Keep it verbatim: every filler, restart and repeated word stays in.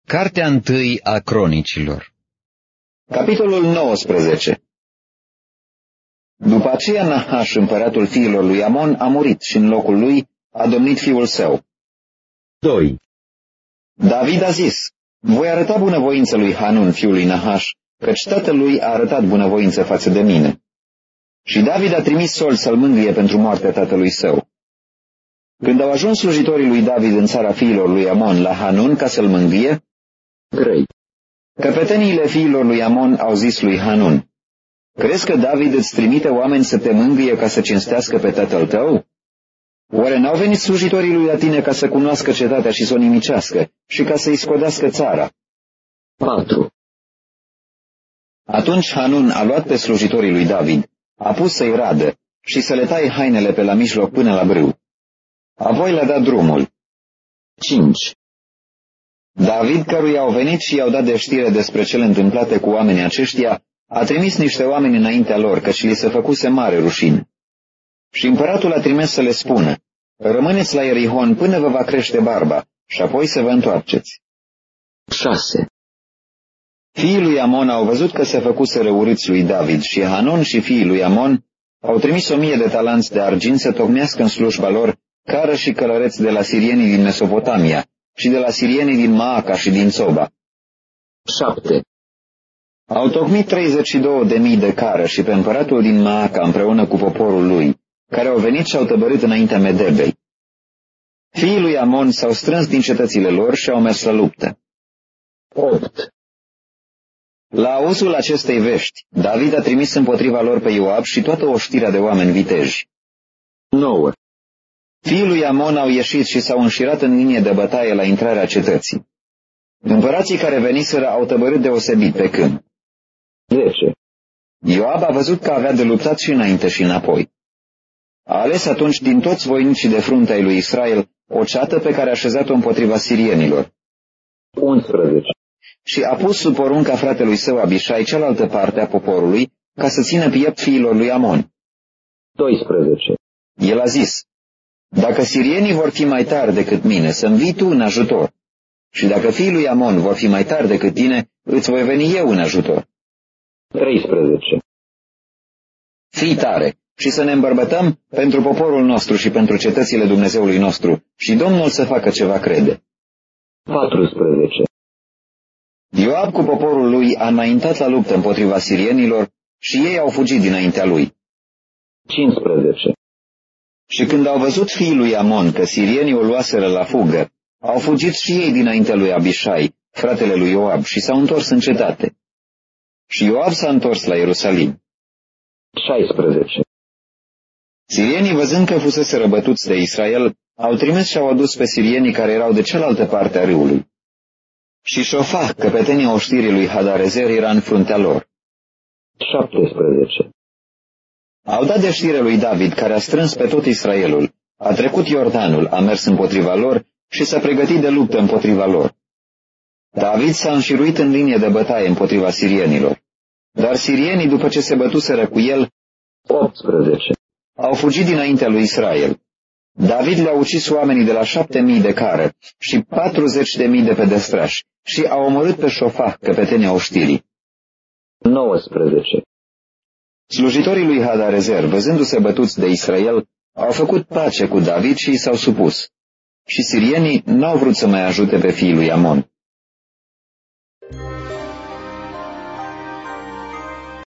Cartea întâi a Cronicilor. Capitolul nouăsprezece. După aceea Nahaș, împăratul fiilor lui Amon, a murit și în locul lui a domnit fiul său. doi. David a zis: voi arăta bunăvoință lui Hanun, fiul lui Nahaș, căci tatăl lui a arătat bunăvoință față de mine. Și David a trimis Sol să-l mângâie pentru moartea tatălui său. Când au ajuns slujitorii lui David în țara fiilor lui Amon la Hanun ca să-l mângâie, trei. căpeteniile fiilor lui Amon au zis lui Hanun: crezi că David îți trimite oameni să te mângâie ca să cinstească pe tatăl tău? Oare n-au venit slujitorii lui la tine ca să cunoască cetatea și să o nimicească și ca să-i scodească țara? patru. Atunci Hanun a luat pe slujitorii lui David, a pus să-i radă și să le taie hainele pe la mijloc până la brâu. Apoi le-a dat drumul. cinci. David, căruia au venit și i-au dat de știre despre cele întâmplate cu oamenii aceștia, a trimis niște oameni înaintea lor, căci li se făcuse mare rușine. Și împăratul a trimis să le spună: rămâneți la Ierihon până vă va crește barba și apoi să vă întoarceți. șase. Fiii lui Amon au văzut că se făcuseră urâți lui David și Hanun și fiii lui Amon au trimis o mie de talanți de argint să tocmească în slujba lor cară și călăreți de la sirienii din Mesopotamia și de la sirienii din Maaca și din Țoba. șapte. Au tocmit treizeci și două de mii de cară și pe împăratul din Maaca împreună cu poporul lui, care au venit și au tăbărât înaintea Medebei. Fiii lui Amon s-au strâns din cetățile lor și au mers la luptă. opt. La auzul acestei vești, David a trimis împotriva lor pe Ioab și toată oștirea de oameni viteji. nouă. Fiii lui Amon au ieșit și s-au înșirat în linie de bătaie la intrarea cetății. Împărații care veniseră au tăbărât deosebit pe câmp. zece. Ioab a văzut că avea de luptat și înainte și înapoi. A ales atunci din toți voinicii de frunte ai lui Israel o ceată pe care a așezat-o împotriva sirienilor. unsprezece. Și a pus sub porunca fratelui său Abishai cealaltă parte a poporului ca să țină piept fiilor lui Amon. doisprezece. El a zis: dacă sirienii vor fi mai tari decât mine, să-mi vii tu în ajutor. Și dacă fiii lui Amon vor fi mai tari decât tine, îți voi veni eu în ajutor. treisprezece. Fii tare și să ne îmbărbătăm pentru poporul nostru și pentru cetățile Dumnezeului nostru și Domnul să facă ce va crede. patrusprezece. Ioab cu poporul lui a înaintat la luptă împotriva sirienilor și ei au fugit dinaintea lui. cincisprezece. Și când au văzut fiii lui Amon că sirienii o luaseră la fugă, au fugit și ei dinaintea lui Abishai, fratele lui Ioab, și s-au întors în cetate. Și Ioab s-a întors la Ierusalim. șaisprezece. Sirienii, văzând că fusese răbătuți de Israel, au trimis și au adus pe sirienii care erau de cealaltă parte a râului. Și Șofah, căpetenia oștirii lui Hadarezer, era în fruntea lor. șaptesprezece. Au dat de știre lui David, care a strâns pe tot Israelul, a trecut Iordanul, a mers împotriva lor și s-a pregătit de luptă împotriva lor. David s-a înșiruit în linie de bătaie împotriva sirienilor, dar sirienii, după ce se bătuseră cu el, optsprezece. au fugit dinaintea lui Israel. David le-a ucis oamenii de la șapte mii de cară și patruzeci de mii de pedestrași și a omorât pe Șofah, căpetenia oștirii. nouăsprezece. Slujitorii lui Hadarezer, văzându-se bătuți de Israel, au făcut pace cu David și i s-au supus. Și sirienii n-au vrut să mai ajute pe fiii lui Amon.